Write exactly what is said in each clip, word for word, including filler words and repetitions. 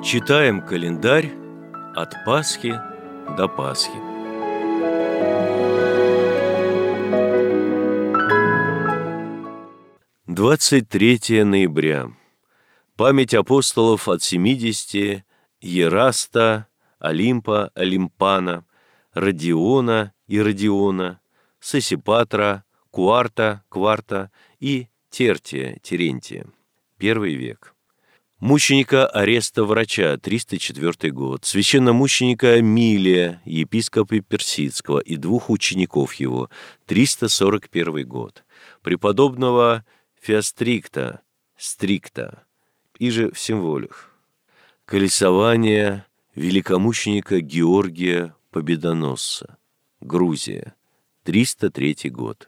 Читаем календарь от Пасхи до Пасхи. двадцать третьего ноября. Память апостолов от семидесяти: Ераста, Олимпа, Олимпана, Родиона и Родиона, Сосипатра, Куарта, Кварта и Тертия, Терентия. Первый век. Мученика Ареста Врача, триста четвёртый год, священномученика Милия, епископа Персидского, и двух учеников его, триста сорок первый год, преподобного Феострикта, Стрикта, иже в символях, колесование великомученика Георгия Победоносца, Грузия, триста третий год.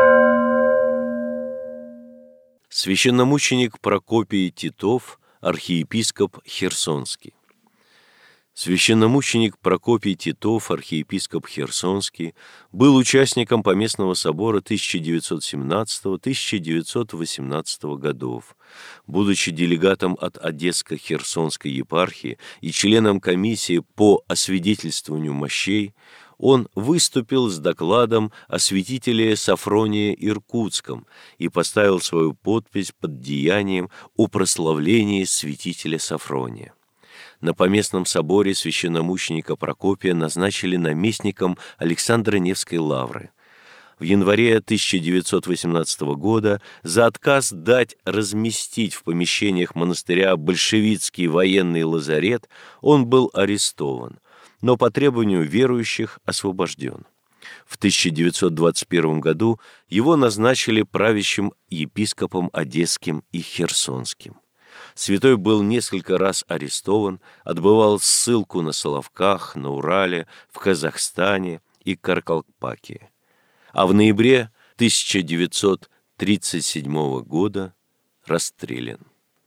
Священномученик Прокопий Титов, архиепископ Херсонский. Священномученик Прокопий Титов, архиепископ Херсонский, был участником Поместного собора тысяча девятьсот семнадцатого — тысяча девятьсот восемнадцатого годов. Будучи делегатом от Одесско-Херсонской епархии и членом комиссии по освидетельствованию мощей, он выступил с докладом о святителе Софронии Иркутском и поставил свою подпись под деянием о прославлении святителя Софрония. На Поместном соборе священномученика Прокопия назначили наместником Александро-Невской лавры. В январе тысяча девятьсот восемнадцатого года за отказ дать разместить в помещениях монастыря большевистский военный лазарет он был арестован, но по требованию верующих освобожден. В тысяча девятьсот двадцать первом году его назначили правящим епископом Одесским и Херсонским. Святой был несколько раз арестован, отбывал ссылку на Соловках, на Урале, в Казахстане и Каркалпакии. А в ноябре тысяча девятьсот тридцать седьмого года расстрелян.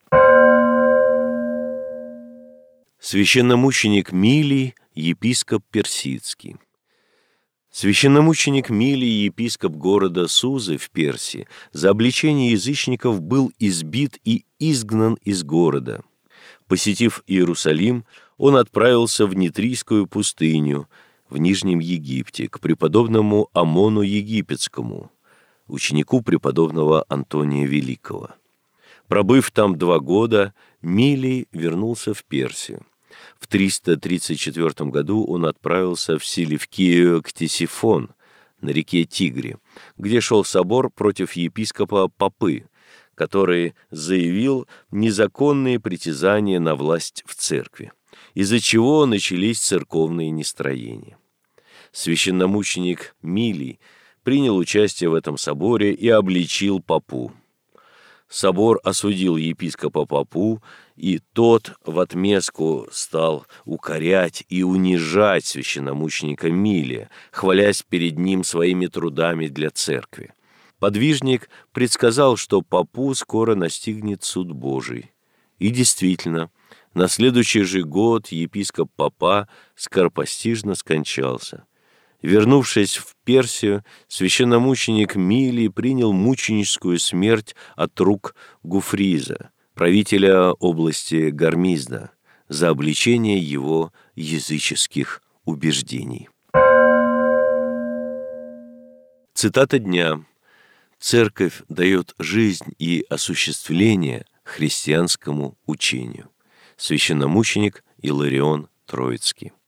Священномученик Милий, епископ Персидский. Священномученик Милий, епископ города Сузы в Персии, за обличение язычников был избит и изгнан из города. Посетив Иерусалим, он отправился в Нитрийскую пустыню в Нижнем Египте к преподобному Амону Египетскому, ученику преподобного Антония Великого. Пробыв там два года, Милий вернулся в Персию. В триста тридцать четвёртом году он отправился в Селевкию Ктесифон на реке Тигре, где шел собор против епископа Попы, который заявил незаконные притязания на власть в церкви, из-за чего начались церковные нестроения. Священномученик Милий принял участие в этом соборе и обличил Попу. Собор осудил епископа Попу, и тот в отместку стал укорять и унижать священномученика Милия, хвалясь перед ним своими трудами для церкви. Подвижник предсказал, что Попу скоро настигнет суд Божий. И действительно, на следующий же год епископ Попа скоропостижно скончался. Вернувшись в Персию, священномученик Милий принял мученическую смерть от рук Гуфриза, правителя области Гармизда, за обличение его языческих убеждений. Цитата дня. «Церковь дает жизнь и осуществление христианскому учению». Священномученик Иларион Троицкий.